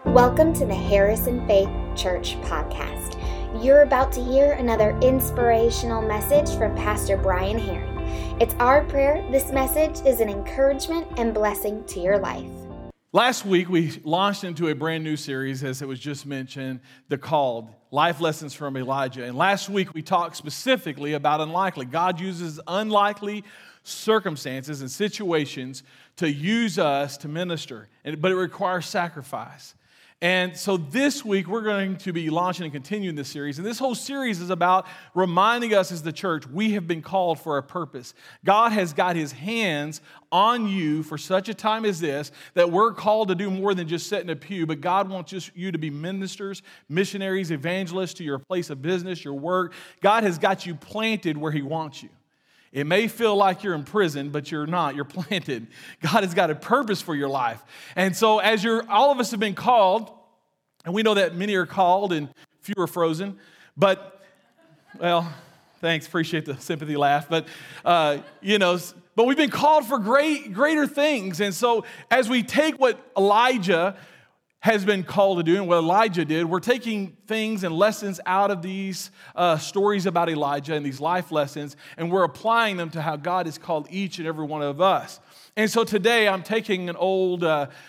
Welcome to the Harrison Faith Church podcast. You're about to hear another inspirational message from Pastor Brian Herring. It's our prayer this message is an encouragement and blessing to your life. Last week, we launched into a brand new series, as it was just mentioned, called Life Lessons from Elijah. And last week, we talked specifically about unlikely. God uses unlikely circumstances and situations to use us to minister, but it requires sacrifice. And so this week, we're going to be launching and continuing this series. And this whole series is about reminding us as the church, we have been called for a purpose. God has got his hands on you for such a time as this, that we're called to do more than just sit in a pew, but God wants you to be ministers, missionaries, evangelists to your place of business, your work. God has got you planted where he wants you. It may feel like you're in prison, but you're not. You're planted. God has got a purpose for your life. And so as all of us have been called, and we know that many are called and few are frozen, but, well, thanks, appreciate the sympathy laugh, but, but we've been called for greater things. And so as we take what Elijah has been called to do and what Elijah did, we're taking things and lessons out of these stories about Elijah and these life lessons, and we're applying them to how God has called each and every one of us. And so today I'm taking an old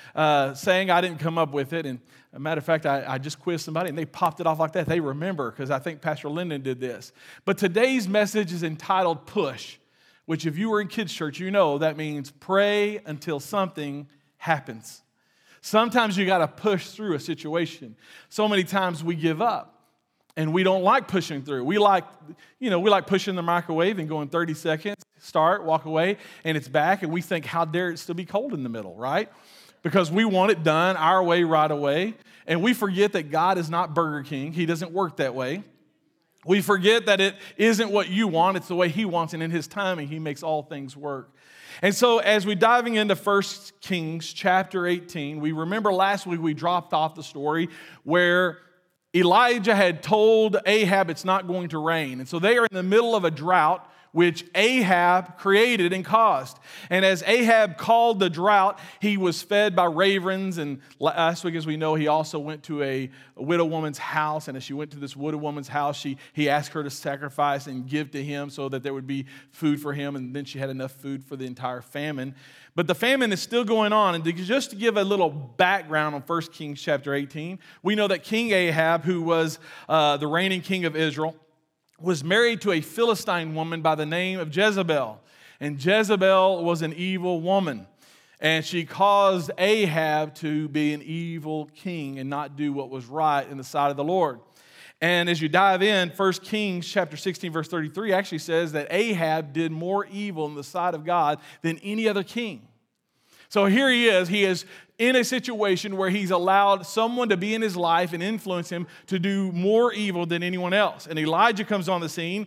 saying. I didn't come up with it, and as a matter of fact, I just quizzed somebody and they popped it off like that. They remember, because I think Pastor Lyndon did this. But today's message is entitled Push, which if you were in kids' church, you know that means pray until something happens. Sometimes you got to push through a situation. So many times we give up, and we don't like pushing through. We like pushing the microwave and going 30 seconds, start, walk away, and it's back, and we think, how dare it still be cold in the middle, right? Because we want it done our way right away, and we forget that God is not Burger King. He doesn't work that way. We forget that it isn't what you want, it's the way he wants, and in his timing, he makes all things work. And so as we're diving into 1 Kings chapter 18, we remember last week we dropped off the story where Elijah had told Ahab it's not going to rain. And so they are in the middle of a drought, which Ahab created and caused. And as Ahab called the drought, he was fed by ravens. And last week, as we know, he also went to a widow woman's house. And as she went to this widow woman's house, he asked her to sacrifice and give to him so that there would be food for him. And then she had enough food for the entire famine. But the famine is still going on. And just to give a little background on 1 Kings chapter 18, we know that King Ahab, who was the reigning king of Israel, was married to a Philistine woman by the name of Jezebel. And Jezebel was an evil woman. And she caused Ahab to be an evil king and not do what was right in the sight of the Lord. And as you dive in, 1 Kings chapter 16, verse 33 actually says that Ahab did more evil in the sight of God than any other king. So here he is in a situation where he's allowed someone to be in his life and influence him to do more evil than anyone else. And Elijah comes on the scene,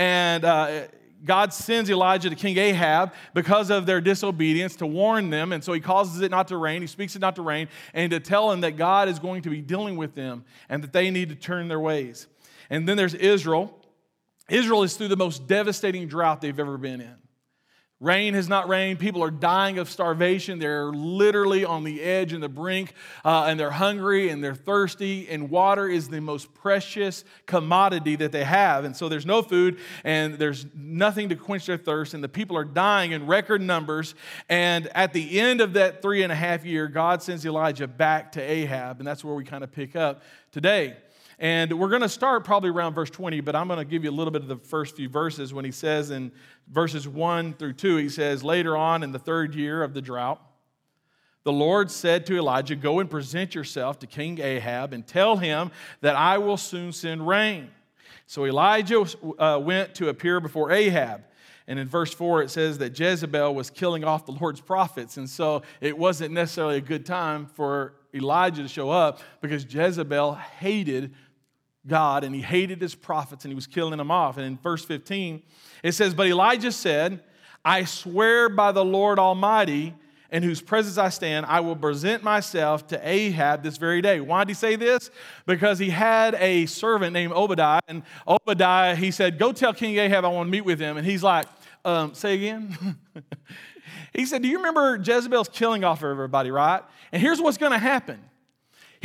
and God sends Elijah to King Ahab because of their disobedience to warn them. And so he causes it not to rain. He speaks it not to rain, and to tell them that God is going to be dealing with them and that they need to turn their ways. And then there's Israel. Israel is through the most devastating drought they've ever been in. Rain has not rained. People are dying of starvation. They're literally on the edge and the brink, and they're hungry and they're thirsty, and water is the most precious commodity that they have. And so there's no food, and there's nothing to quench their thirst, and the people are dying in record numbers. And at the end of that 3.5 year, God sends Elijah back to Ahab, and that's where we kind of pick up today. And we're going to start probably around verse 20, but I'm going to give you a little bit of the first few verses when he says in verses 1 through 2, he says, later on in the 3rd year of the drought, the Lord said to Elijah, go and present yourself to King Ahab and tell him that I will soon send rain. So Elijah went to appear before Ahab. And in verse 4, it says that Jezebel was killing off the Lord's prophets. And so it wasn't necessarily a good time for Elijah to show up, because Jezebel hated God, and he hated his prophets, and he was killing them off. And in verse 15, it says, but Elijah said, I swear by the Lord Almighty, in whose presence I stand, I will present myself to Ahab this very day. Why did he say this? Because he had a servant named Obadiah, and Obadiah, he said, go tell King Ahab I want to meet with him. And he's like, say again? He said, do you remember Jezebel's killing off everybody, right? And here's what's going to happen.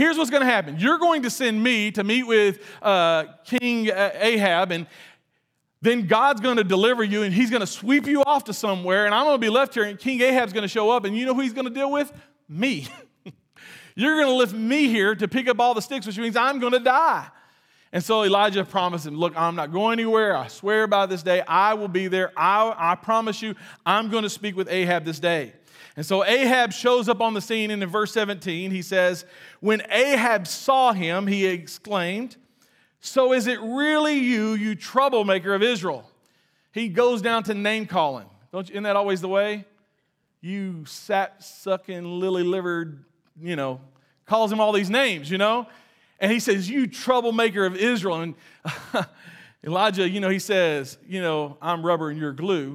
here's what's going to happen. You're going to send me to meet with King Ahab, and then God's going to deliver you, and he's going to sweep you off to somewhere, and I'm going to be left here, and King Ahab's going to show up, and you know who he's going to deal with? Me. You're going to lift me here to pick up all the sticks, which means I'm going to die. And so Elijah promised him, look, I'm not going anywhere. I swear by this day, I will be there. I promise you, I'm going to speak with Ahab this day. And so Ahab shows up on the scene, and in verse 17, he says, when Ahab saw him, he exclaimed, so is it really you, you troublemaker of Israel? He goes down to name calling. Isn't that always the way? You sap-sucking, lily-livered, calls him all these names, And he says, you troublemaker of Israel. And Elijah, he says, I'm rubber and you're glue.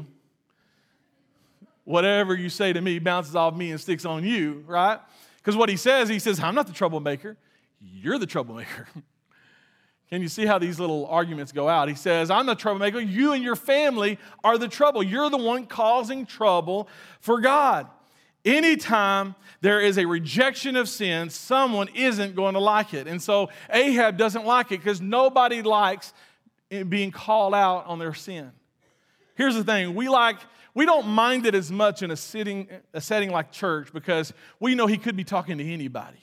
Whatever you say to me bounces off me and sticks on you, right? Because what he says, I'm not the troublemaker. You're the troublemaker. Can you see how these little arguments go out? He says, I'm the troublemaker. You and your family are the trouble. You're the one causing trouble for God. Anytime there is a rejection of sin, someone isn't going to like it. And so Ahab doesn't like it because nobody likes being called out on their sin. Here's the thing. We don't mind it as much in a setting like church because we know he could be talking to anybody.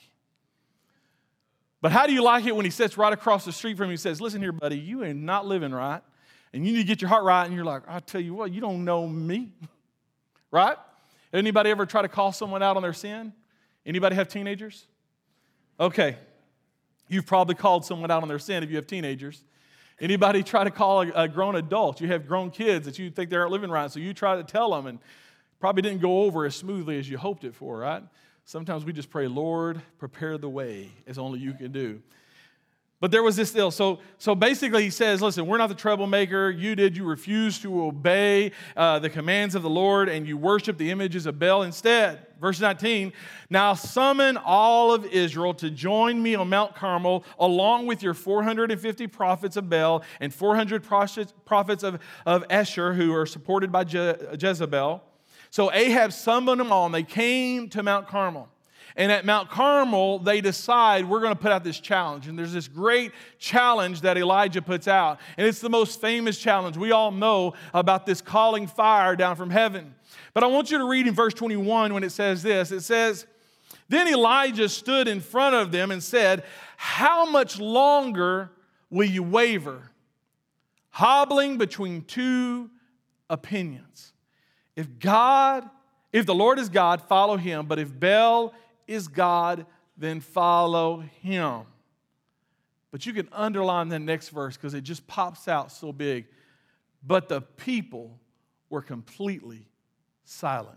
But how do you like it when he sits right across the street from you and says, listen here, buddy, you ain't not living right, and you need to get your heart right, and you're like, I tell you what, you don't know me, right? Anybody ever try to call someone out on their sin? Anybody have teenagers? Okay. You've probably called someone out on their sin if you have teenagers. Anybody try to call a grown adult? You have grown kids that you think they aren't living right, so you try to tell them and probably didn't go over as smoothly as you hoped it for, right? Sometimes we just pray, Lord, prepare the way, as only you can do. But there was this deal. So basically he says, listen, we're not the troublemaker. You refused to obey the commands of the Lord, and you worship the images of Baal instead. Verse 19, now summon all of Israel to join me on Mount Carmel, along with your 450 prophets of Baal and 400 prophets of Asher, who are supported by Jezebel. So Ahab summoned them all, and they came to Mount Carmel. And at Mount Carmel, they decide we're going to put out this challenge. And there's this great challenge that Elijah puts out. And it's the most famous challenge. We all know about this calling fire down from heaven. But I want you to read in verse 21 when it says this. It says, then Elijah stood in front of them and said, how much longer will you waver, hobbling between two opinions? If the Lord is God, follow him. But if Baal is God, then follow him. But you can underline the next verse because it just pops out so big. But the people were completely silent.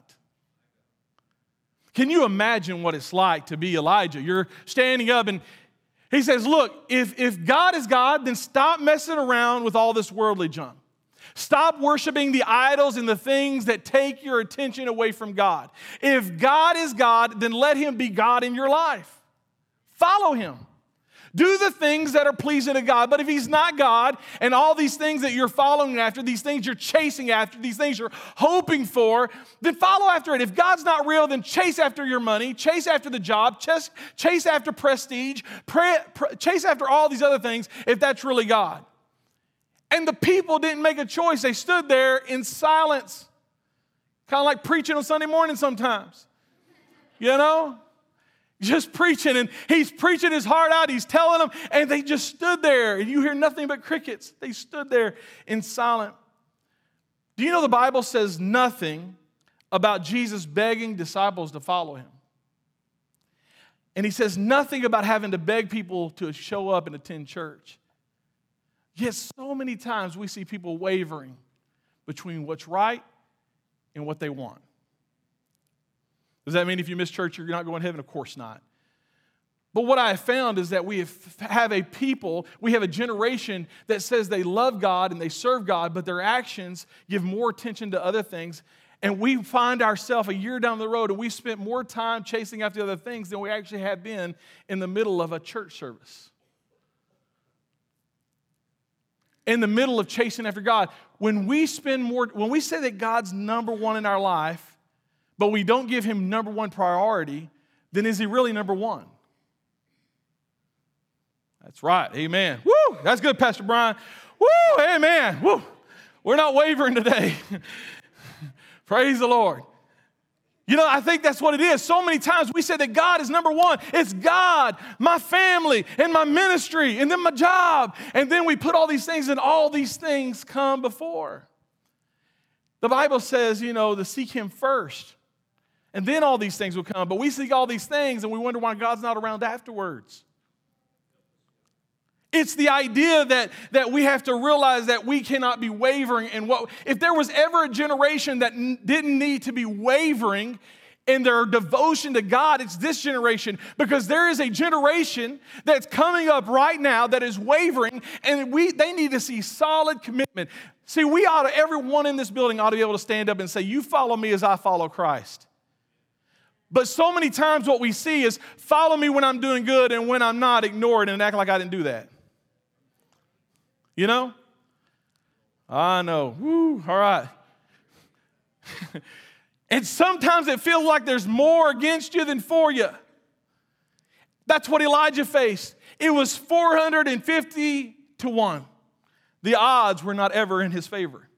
Can you imagine what it's like to be Elijah? You're standing up and he says, look, if God is God, then stop messing around with all this worldly junk. Stop worshiping the idols and the things that take your attention away from God. If God is God, then let him be God in your life. Follow him. Do the things that are pleasing to God. But if he's not God, and all these things that you're following after, these things you're chasing after, these things you're hoping for, then follow after it. If God's not real, then chase after your money, chase after the job, chase after prestige, chase after all these other things if that's really God. And the people didn't make a choice. They stood there in silence. Kind of like preaching on Sunday morning sometimes. Just preaching. And he's preaching his heart out. He's telling them. And they just stood there. And you hear nothing but crickets. They stood there in silence. Do you know the Bible says nothing about Jesus begging disciples to follow him? And he says nothing about having to beg people to show up and attend church. Yet so many times we see people wavering between what's right and what they want. Does that mean if you miss church, you're not going to heaven? Of course not. But what I have found is that we have a generation that says they love God and they serve God, but their actions give more attention to other things. And we find ourselves a year down the road and we spent more time chasing after other things than we actually have been in the middle of a church service. In the middle of chasing after God. When we say that God's number one in our life, but we don't give him number one priority, then is he really number one? That's right. Amen. Woo! That's good, Pastor Brian. Woo! Amen. Woo! We're not wavering today. Praise the Lord. You know, I think that's what it is. So many times we say that God is number one. It's God, my family, and my ministry, and then my job. And then we put all these things, and all these things come before. The Bible says, you know, to seek Him first. And then all these things will come. But we seek all these things, and we wonder why God's not around afterwards. It's the idea that we have to realize that we cannot be wavering in what, if there was ever a generation that didn't need to be wavering in their devotion to God, it's this generation, because there is a generation that's coming up right now that is wavering, and they need to see solid commitment. See, everyone in this building ought to be able to stand up and say, you follow me as I follow Christ. But so many times what we see is follow me when I'm doing good, and when I'm not, ignore it and act like I didn't do that. You know? I know. Woo, all right. And sometimes it feels like there's more against you than for you. That's what Elijah faced. It was 450 to 1. The odds were not ever in his favor.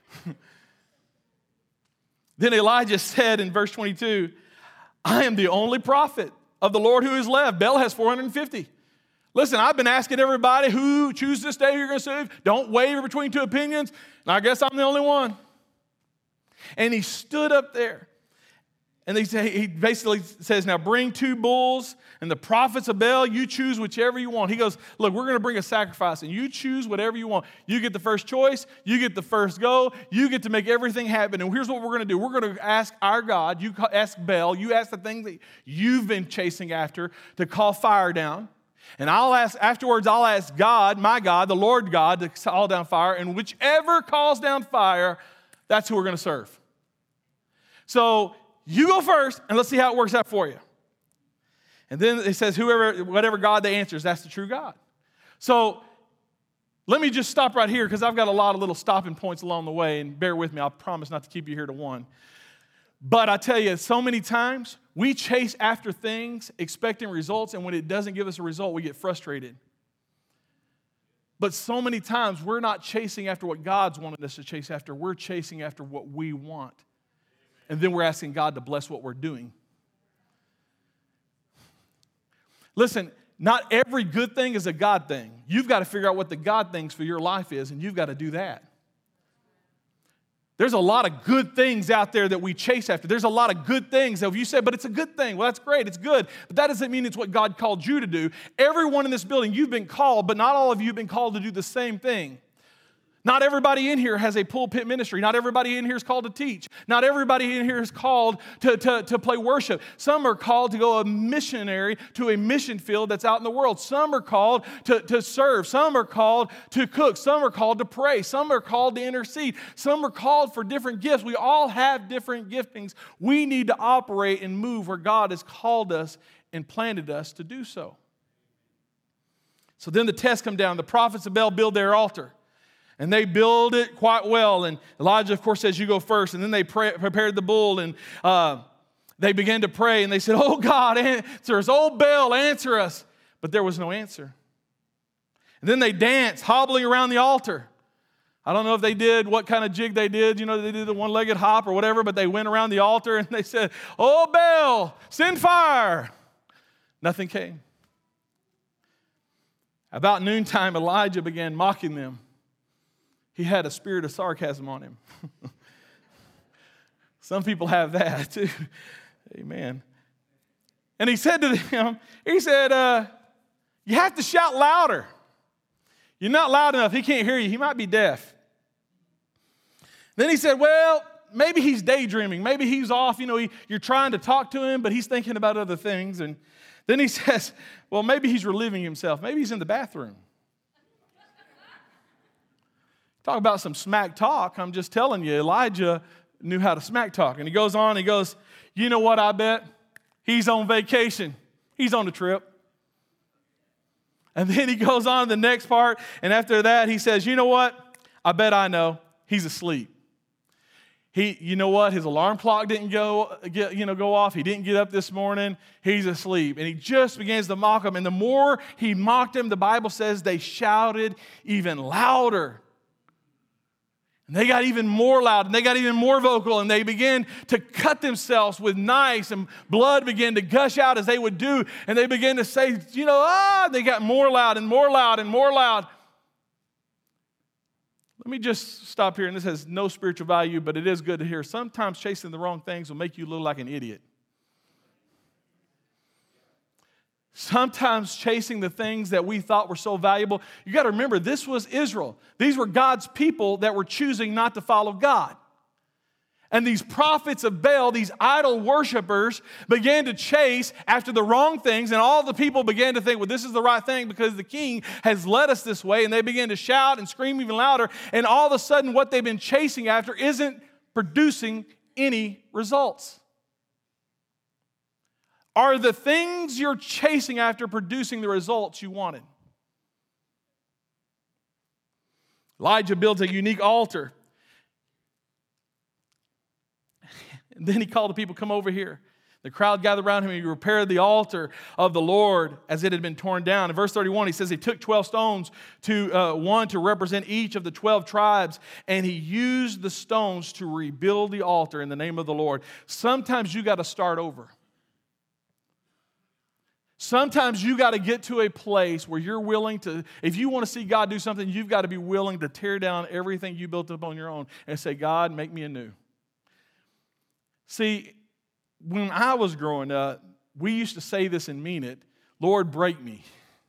Then Elijah said in verse 22, I am the only prophet of the Lord who is left. Baal has 450. Listen, I've been asking everybody who choose this day you're going to serve. Don't waver between two opinions. And I guess I'm the only one. And he stood up there. And he basically says, now bring 2 bulls and the prophets of Baal. You choose whichever you want. He goes, look, we're going to bring a sacrifice. And you choose whatever you want. You get the first choice. You get the first go. You get to make everything happen. And here's what we're going to do. We're going to ask our God. You ask Baal. You ask the thing that you've been chasing after to call fire down. And afterwards I'll ask God, my God, the Lord God, to call down fire. And whichever calls down fire, that's who we're going to serve. So you go first, and let's see how it works out for you. And then it says, whatever God they answers, that's the true God. So let me just stop right here, because I've got a lot of little stopping points along the way. And bear with me, I'll promise not to keep you here to one. But I tell you, so many times we chase after things expecting results, and when it doesn't give us a result, we get frustrated. But so many times we're not chasing after what God's wanted us to chase after. We're chasing after what we want. And then we're asking God to bless what we're doing. Listen, not every good thing is a God thing. You've got to figure out what the God things for your life is, and you've got to do that. There's a lot of good things out there that we chase after. There's a lot of good things. If you say, but it's a good thing, well, that's great, it's good. But that doesn't mean it's what God called you to do. Everyone in this building, you've been called, but not all of you have been called to do the same thing. Not everybody in here has a pulpit ministry. Not everybody in here is called to teach. Not everybody in here is called to play worship. Some are called to go a missionary to a mission field that's out in the world. Some are called to serve. Some are called to cook. Some are called to pray. Some are called to intercede. Some are called for different gifts. We all have different giftings. We need to operate and move where God has called us and planted us to do so. So then the tests come down. The prophets of Baal build their altar. And they build it quite well. And Elijah, of course, says, you go first. And then they prepared the bull, and they began to pray. And they said, oh, God, answer us. Oh, Baal, answer us. But there was no answer. And then they danced, hobbling around the altar. I don't know if they did what kind of jig they did. You know, they did the one-legged hop or whatever. But they went around the altar, and they said, oh, Baal, send fire. Nothing came. About noontime, Elijah began mocking them. He had a spirit of sarcasm on him. Some people have that too. Amen. And he said to them, you have to shout louder. You're not loud enough. He can't hear you. He might be deaf. Then he said, well, maybe he's daydreaming. Maybe he's off. You know, you're trying to talk to him, but he's thinking about other things. And then he says, well, maybe he's relieving himself. Maybe he's in the bathroom. Talk about some smack talk. I'm just telling you, Elijah knew how to smack talk. And he goes on, he goes, you know what, I bet? He's on vacation. He's on the trip. And then he goes on to the next part, and after that he says, you know what? I bet I know. He's asleep. You know what? His alarm clock didn't go off. He didn't get up this morning. He's asleep. And he just begins to mock him. And the more he mocked him, the Bible says they shouted even louder. And they got even more loud, and they got even more vocal, and they began to cut themselves with knives, and blood began to gush out as they would do. And they began to say, they got more loud and more loud and more loud. Let me just stop here, and this has no spiritual value, but it is good to hear. Sometimes chasing the wrong things will make you look like an idiot. Sometimes chasing the things that we thought were so valuable. You got to remember, this was Israel. These were God's people that were choosing not to follow God. And these prophets of Baal, these idol worshipers, began to chase after the wrong things, and all the people began to think, well, this is the right thing because the king has led us this way, and they began to shout and scream even louder, and all of a sudden what they've been chasing after isn't producing any results. Are the things you're chasing after producing the results you wanted? Elijah builds a unique altar. And then he called the people, come over here. The crowd gathered around him. He repaired the altar of the Lord as it had been torn down. In verse 31, he says he took 12 stones, one to represent each of the 12 tribes, and he used the stones to rebuild the altar in the name of the Lord. Sometimes you got to start over. Sometimes you got to get to a place where you're willing to, if you want to see God do something, you've got to be willing to tear down everything you built up on your own and say, God, make me anew. See, when I was growing up, we used to say this and mean it, Lord, break me.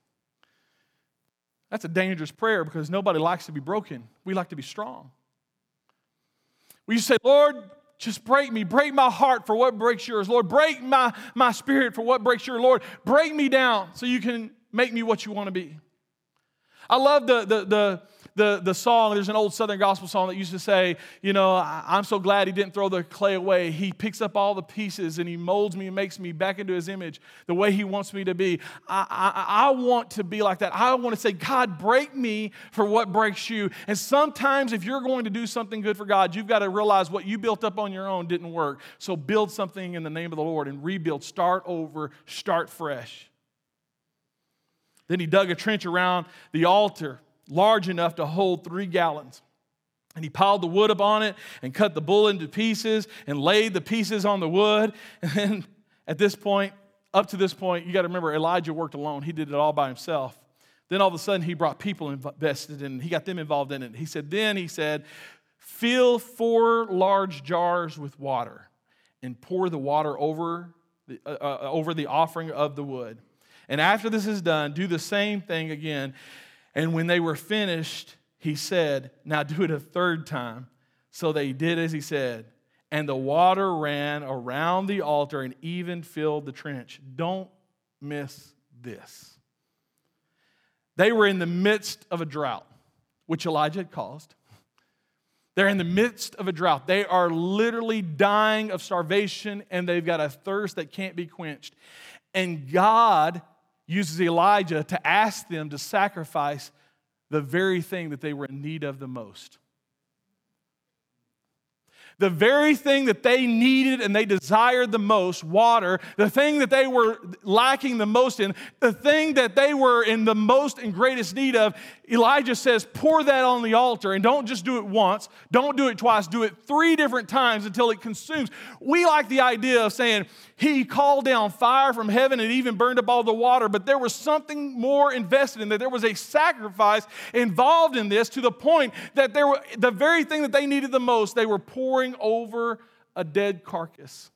That's a dangerous prayer because nobody likes to be broken. We like to be strong. We used to say, Lord, just break me. Break my heart for what breaks yours. Lord, break my spirit for what breaks yours. Lord, break me down so you can make me what you want to be. I love the song. There's an old Southern gospel song that used to say, I'm so glad he didn't throw the clay away. He picks up all the pieces and he molds me and makes me back into his image the way he wants me to be. I want to be like that. I want to say, God, break me for what breaks you. And sometimes if you're going to do something good for God, you've got to realize what you built up on your own didn't work. So build something in the name of the Lord and rebuild. Start over. Start fresh. Then he dug a trench around the altar, large enough to hold 3 gallons. And he piled the wood upon it and cut the bull into pieces and laid the pieces on the wood. And then up to this point, you got to remember Elijah worked alone. He did it all by himself. Then all of a sudden he brought people invested in it. He got them involved in it. He said, fill 4 large jars with water and pour the water over the offering of the wood. And after this is done, do the same thing again. And when they were finished, he said, now do it a 3rd time. So they did as he said. And the water ran around the altar and even filled the trench. Don't miss this. They were in the midst of a drought, which Elijah had caused. They're in the midst of a drought. They are literally dying of starvation, and they've got a thirst that can't be quenched. And God uses Elijah to ask them to sacrifice the very thing that they were in need of the most. The very thing that they needed and they desired the most, water, the thing that they were lacking the most in, the thing that they were in the most and greatest need of, Elijah says, pour that on the altar, and don't just do it once, don't do it twice, do it 3 different times until it consumes. We like the idea of saying, he called down fire from heaven and even burned up all the water, but there was something more invested in that. There was a sacrifice involved in this to the point that the very thing that they needed the most, they were pouring over a dead carcass.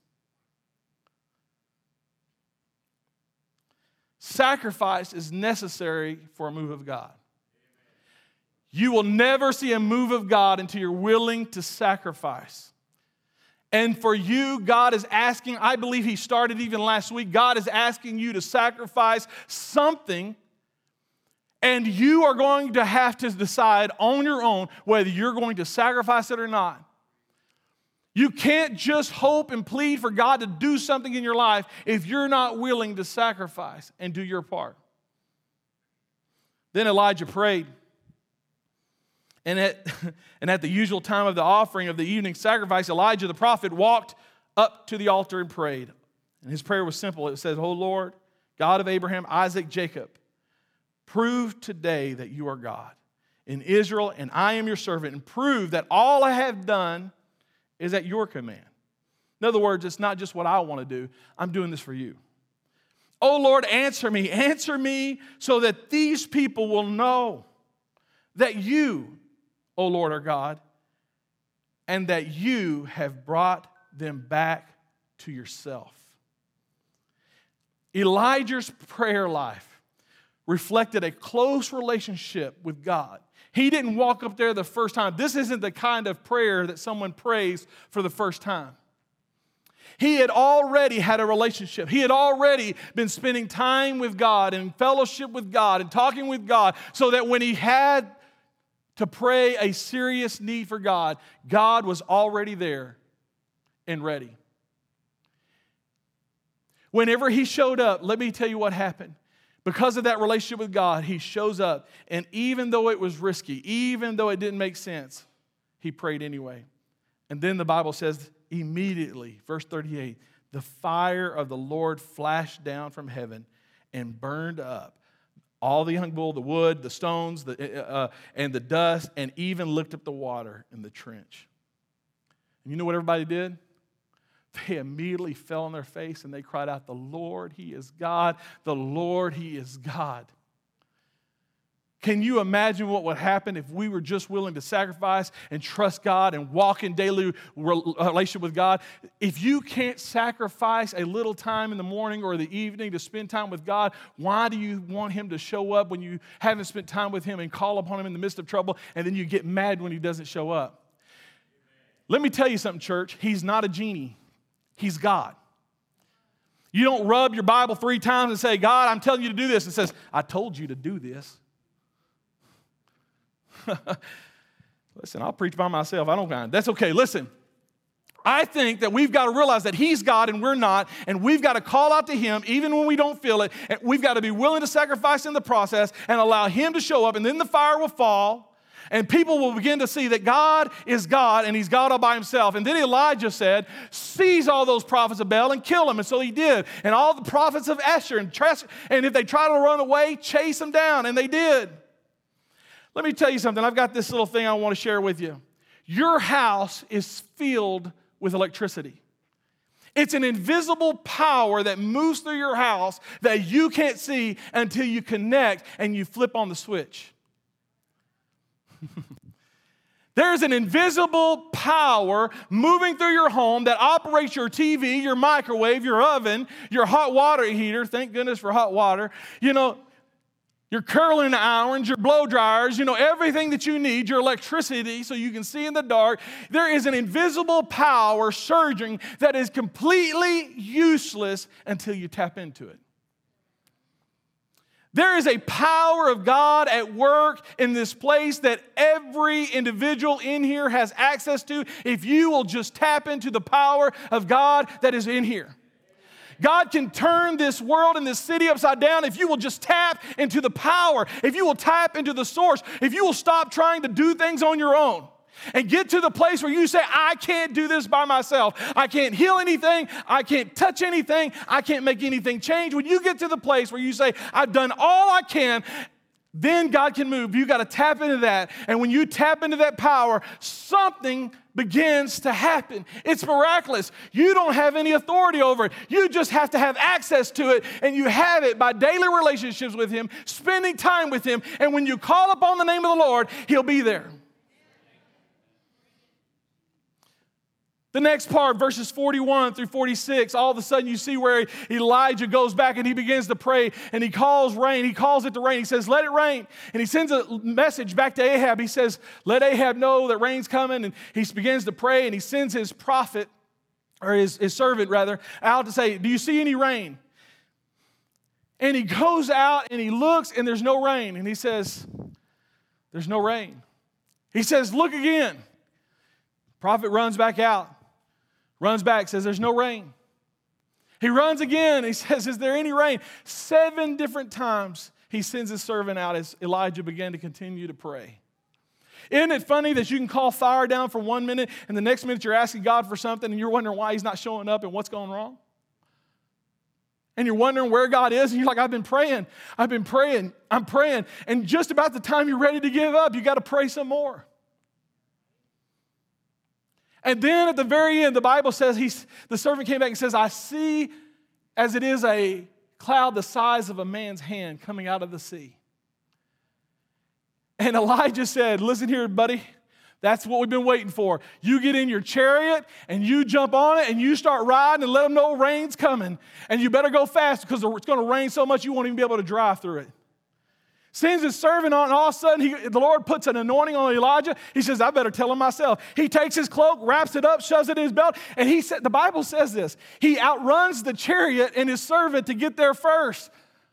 Sacrifice is necessary for a move of God. You will never see a move of God until you're willing to sacrifice. And for you, God is asking, I believe he started even last week, God is asking you to sacrifice something, and you are going to have to decide on your own whether you're going to sacrifice it or not. You can't just hope and plead for God to do something in your life if you're not willing to sacrifice and do your part. Then Elijah prayed. And at the usual time of the offering of the evening sacrifice, Elijah the prophet walked up to the altar and prayed. And his prayer was simple. It says, "O Lord, God of Abraham, Isaac, Jacob, prove today that you are God in Israel, and I am your servant, and prove that all I have done is at your command." In other words, it's not just what I want to do. I'm doing this for you. "O Lord, answer me so that these people will know that you, O Lord, are God, and that you have brought them back to yourself." Elijah's prayer life reflected a close relationship with God. He didn't walk up there the first time. This isn't the kind of prayer that someone prays for the first time. He had already had a relationship. He had already been spending time with God and fellowship with God and talking with God, so that when he had to pray a serious need for God, God was already there and ready. Whenever he showed up, let me tell you what happened. Because of that relationship with God, he shows up, and even though it was risky, even though it didn't make sense, he prayed anyway. And then the Bible says immediately, verse 38, the fire of the Lord flashed down from heaven and burned up all the young bull, the wood, the stones, and the dust, and even licked up the water in the trench. And you know what everybody did? They immediately fell on their face and they cried out, "The Lord, He is God. The Lord, He is God." Can you imagine what would happen if we were just willing to sacrifice and trust God and walk in daily relationship with God? If you can't sacrifice a little time in the morning or the evening to spend time with God, why do you want Him to show up when you haven't spent time with Him and call upon Him in the midst of trouble, and then you get mad when He doesn't show up? Let me tell you something, church. He's not a genie. He's God. You don't rub your Bible 3 times and say, "God, I'm telling you to do this." It says, "I told you to do this." Listen, I'll preach by myself. I don't mind. That's okay. Listen, I think that we've got to realize that He's God and we're not, and we've got to call out to Him even when we don't feel it. And we've got to be willing to sacrifice in the process and allow Him to show up, and then the fire will fall, and people will begin to see that God is God, and He's God all by Himself. And then Elijah said, "Seize all those prophets of Baal and kill them." And so he did. And all the prophets of Asher, and if they try to run away, chase them down. And they did. Let me tell you something. I've got this little thing I want to share with you. Your house is filled with electricity. It's an invisible power that moves through your house that you can't see until you connect and you flip on the switch. There's an invisible power moving through your home that operates your TV, your microwave, your oven, your hot water heater. Thank goodness for hot water. Your curling irons, your blow dryers, everything that you need, your electricity so you can see in the dark. There is an invisible power surging that is completely useless until you tap into it. There is a power of God at work in this place that every individual in here has access to if you will just tap into the power of God that is in here. God can turn this world and this city upside down if you will just tap into the power, if you will tap into the source, if you will stop trying to do things on your own and get to the place where you say, "I can't do this by myself. I can't heal anything. I can't touch anything. I can't make anything change." When you get to the place where you say, "I've done all I can," then God can move. You got to tap into that. And when you tap into that power, something begins to happen. It's miraculous. You don't have any authority over it. You just have to have access to it, and you have it by daily relationships with Him, spending time with Him, and when you call upon the name of the Lord, He'll be there. The next part, verses 41 through 46, all of a sudden you see where Elijah goes back and he begins to pray, and he calls rain. He calls it to rain. He says, "Let it rain." And he sends a message back to Ahab. He says, "Let Ahab know that rain's coming." And he begins to pray, and he sends his prophet, or his servant rather, out to say, "Do you see any rain?" And he goes out and he looks, and there's no rain. And he says, "There's no rain." He says, "Look again." Prophet runs back out. Runs back, says, "There's no rain." He runs again. He says, "Is there any rain?" 7 different times he sends his servant out as Elijah began to continue to pray. Isn't it funny that you can call fire down for 1 minute and the next minute you're asking God for something and you're wondering why he's not showing up and what's going wrong? And you're wondering where God is and you're like, I'm praying. And just about the time you're ready to give up, you got to pray some more. And then at the very end, the Bible says, the servant came back and says, I see as it is a cloud the size of a man's hand coming out of the sea. And Elijah said, listen here, buddy, that's what we've been waiting for. You get in your chariot and you jump on it and you start riding and let them know rain's coming. And you better go fast because it's going to rain so much you won't even be able to drive through it. Sends his servant on, and all of a sudden the Lord puts an anointing on Elijah. He says, I better tell him myself. He takes his cloak, wraps it up, shoves it in his belt, and the Bible says this. He outruns the chariot and his servant to get there first.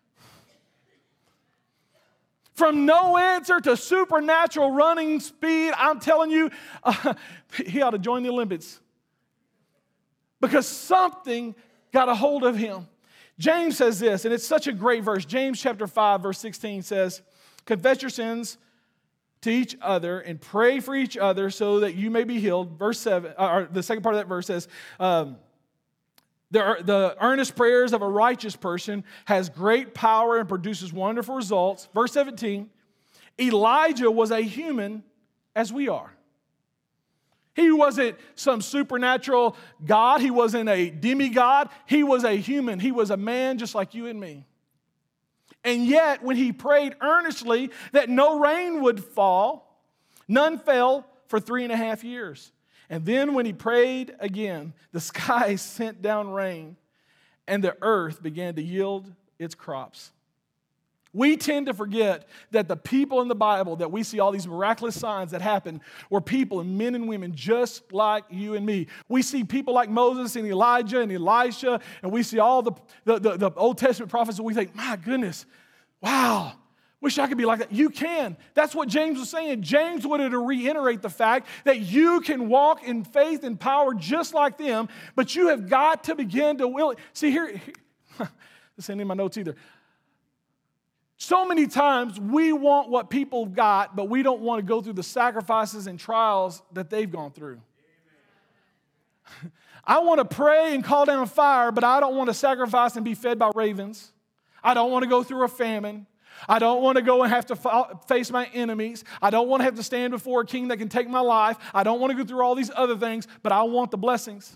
From no answer to supernatural running speed, I'm telling you, he ought to join the Olympics. Because something got a hold of him. James says this, and it's such a great verse. James chapter 5, verse 16 says, confess your sins to each other and pray for each other so that you may be healed. Verse 7, or the second part of that verse says, the earnest prayers of a righteous person has great power and produces wonderful results. Verse 17, Elijah was a human as we are. He wasn't some supernatural God. He wasn't a demigod. He was a human. He was a man just like you and me. And yet, when he prayed earnestly that no rain would fall, none fell for 3.5 years. And then when he prayed again, the sky sent down rain and the earth began to yield its crops. We tend to forget that the people in the Bible that we see all these miraculous signs that happen were people and men and women just like you and me. We see people like Moses and Elijah and Elisha, and we see all the Old Testament prophets, and we think, my goodness, wow, wish I could be like that. You can. That's what James was saying. James wanted to reiterate the fact that you can walk in faith and power just like them, but you have got to begin to will it. See, here this ain't in my notes either. So many times we want what people got, but we don't want to go through the sacrifices and trials that they've gone through. I want to pray and call down fire, but I don't want to sacrifice and be fed by ravens. I don't want to go through a famine. I don't want to go and have to face my enemies. I don't want to have to stand before a king that can take my life. I don't want to go through all these other things, but I want the blessings.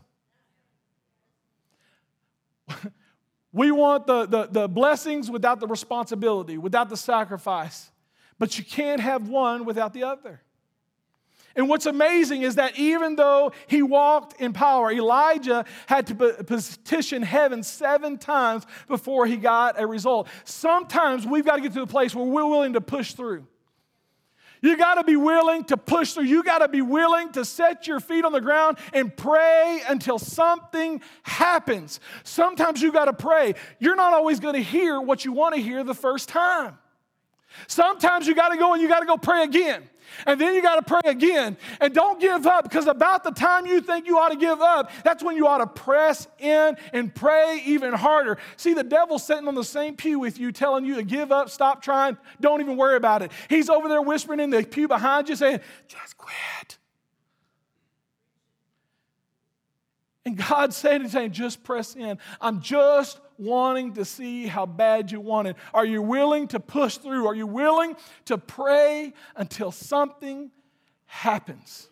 We want the blessings without the responsibility, without the sacrifice. But you can't have one without the other. And what's amazing is that even though he walked in power, Elijah had to petition heaven 7 times before he got a result. Sometimes we've got to get to the place where we're willing to push through. You got to be willing to push through. You got to be willing to set your feet on the ground and pray until something happens. Sometimes you got to pray. You're not always going to hear what you want to hear the first time. Sometimes you got to go and you got to go pray again. And then you got to pray again. And don't give up, because about the time you think you ought to give up, that's when you ought to press in and pray even harder. See, the devil's sitting on the same pew with you telling you to give up, stop trying, don't even worry about it. He's over there whispering in the pew behind you saying, just quit. And God's saying, just press in. I'm just wanting to see how bad you want it. Are you willing to push through? Are you willing to pray until something happens?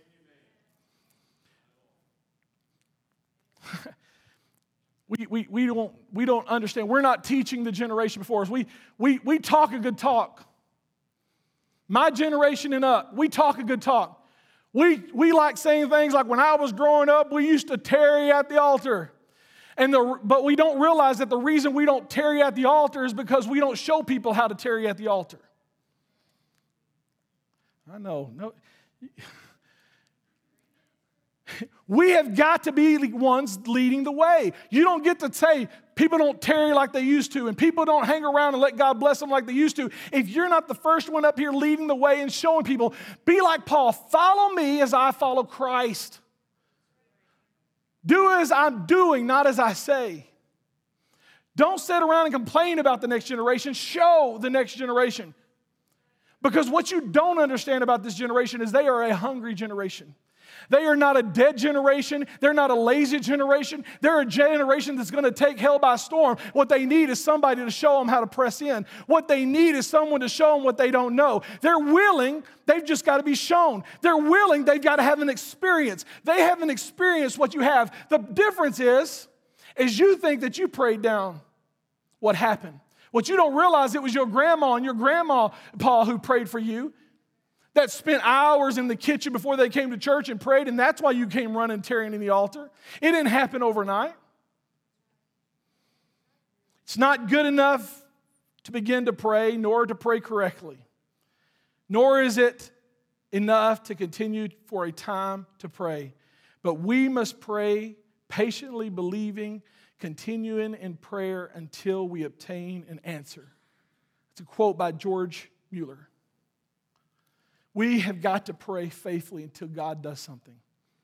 We don't understand. We're not teaching the generation before us. We talk a good talk. My generation and up, we talk a good talk. We like saying things like, when I was growing up, we used to tarry at the altar. But we don't realize that the reason we don't tarry at the altar is because we don't show people how to tarry at the altar. I know. No. We have got to be the ones leading the way. You don't get to say people don't tarry like they used to, and people don't hang around and let God bless them like they used to. If you're not the first one up here leading the way and showing people, be like Paul. Follow me as I follow Christ. Do as I'm doing, not as I say. Don't sit around and complain about the next generation. Show the next generation. Because what you don't understand about this generation is they are a hungry generation. They are not a dead generation. They're not a lazy generation. They're a generation that's going to take hell by storm. What they need is somebody to show them how to press in. What they need is someone to show them what they don't know. They're willing. They've just got to be shown. They're willing. They've got to have an experience. They haven't experienced what you have. The difference is you think that you prayed down what happened. What you don't realize, it was your grandma and your grandpa who prayed for you, that spent hours in the kitchen before they came to church and prayed, and that's why you came running, tearing in the altar. It didn't happen overnight. It's not good enough to begin to pray, nor to pray correctly. Nor is it enough to continue for a time to pray. But we must pray patiently, believing, continuing in prayer until we obtain an answer. It's a quote by George Mueller. We have got to pray faithfully until God does something.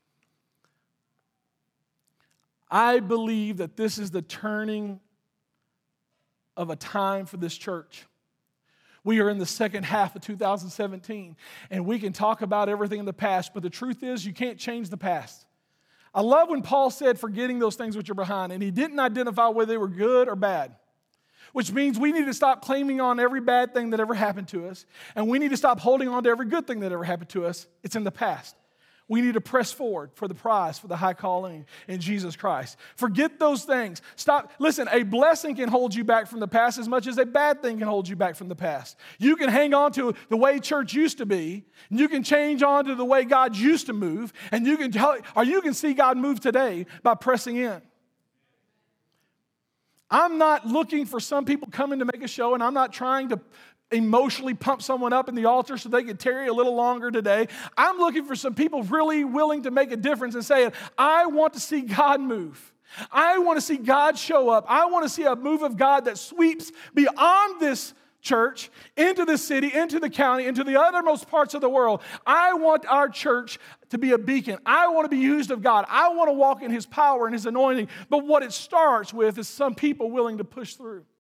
I believe that this is the turning of a time for this church. We are in the second half of 2017, and we can talk about everything in the past, but the truth is you can't change the past. I love when Paul said, forgetting those things which are behind, and he didn't identify whether they were good or bad. Which means we need to stop claiming on every bad thing that ever happened to us, and we need to stop holding on to every good thing that ever happened to us. It's in the past. We need to press forward for the prize, for the high calling in Jesus Christ. Forget those things. Stop. Listen, a blessing can hold you back from the past as much as a bad thing can hold you back from the past. You can hang on to the way church used to be, and you can change on to the way God used to move, and you can see God move today by pressing in. I'm not looking for some people coming to make a show, and I'm not trying to emotionally pump someone up in the altar so they can tarry a little longer today. I'm looking for some people really willing to make a difference and saying, I want to see God move. I want to see God show up. I want to see a move of God that sweeps beyond this church, into the city, into the county, into the uttermost parts of the world. I want our church to be a beacon. I want to be used of God. I want to walk in His power and His anointing. But what it starts with is some people willing to push through.